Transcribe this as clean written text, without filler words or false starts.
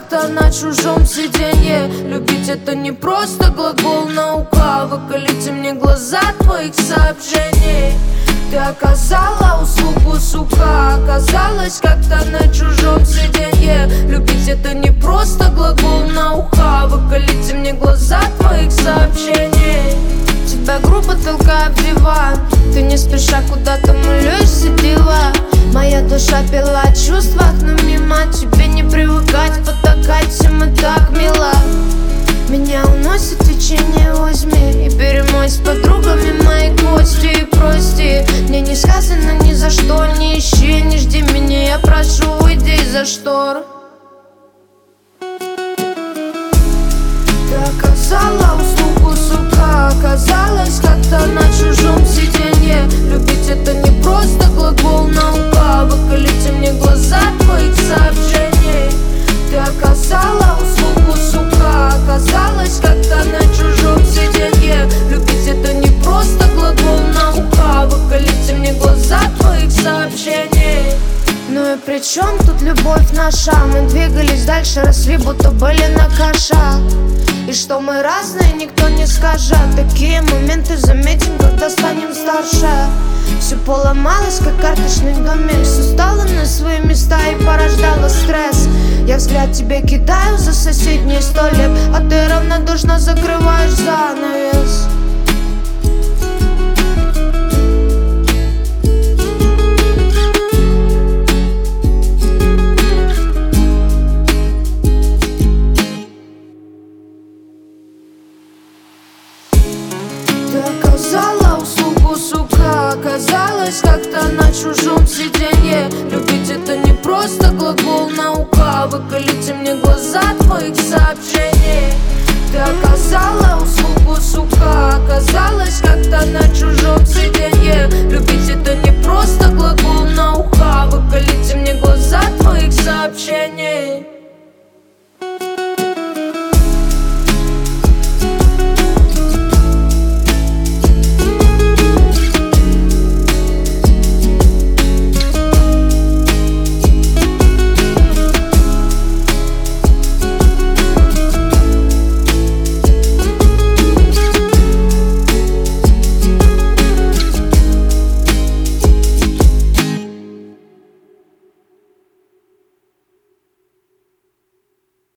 как-то на чужом сиденье. Любить это не просто глагол, наука. Выколите мне глаза твоих сообщений. Ты оказала услугу, сука. Оказалась как-то на чужом сиденье. Любить это не просто глагол, наука. Выколите мне глаза твоих сообщений. Тебя грубо толкаю в диван. Ты не спеша куда-то молишься, дела. Моя душа пила о чувствах, но мимо тебе не привыкать. Потакать всем и так мило. Меня уносит течение, возьми и перемой с подругами мои кости. И прости, мне не сказано ни за что. Не ищи, не жди меня, я прошу, уйди из-за штор. Ты оказала услугу, сука. Оказалась как-то на чужом сиденье. Любить это не просто глагол, наука. Выколите мне глаза твоих сообщений. Ты оказала услугу, сука. Оказалась как-то на чужом сиденье. Любить это не просто глагол, наука. Выколите мне глаза твоих сообщений. Ну и при чем тут любовь наша? Мы двигались дальше, росли, будто были на кошах. И что мы разные, никто не скажет. Такие моменты заметим, когда станем старше. Все поломалось, как карточный домик. Все стало на свои места и порождало стресс. Я взгляд тебе кидаю за соседний столик, а ты равнодушно закрываешь занавес. Ты оказала услугу, сука. Оказалась как-то на чужом сиденье. Любить это не просто глагол, наука. Выколите мне глаза твоих сообщений. Ты оказала услугу, сука. Оказалась как-то на чужом сиденье.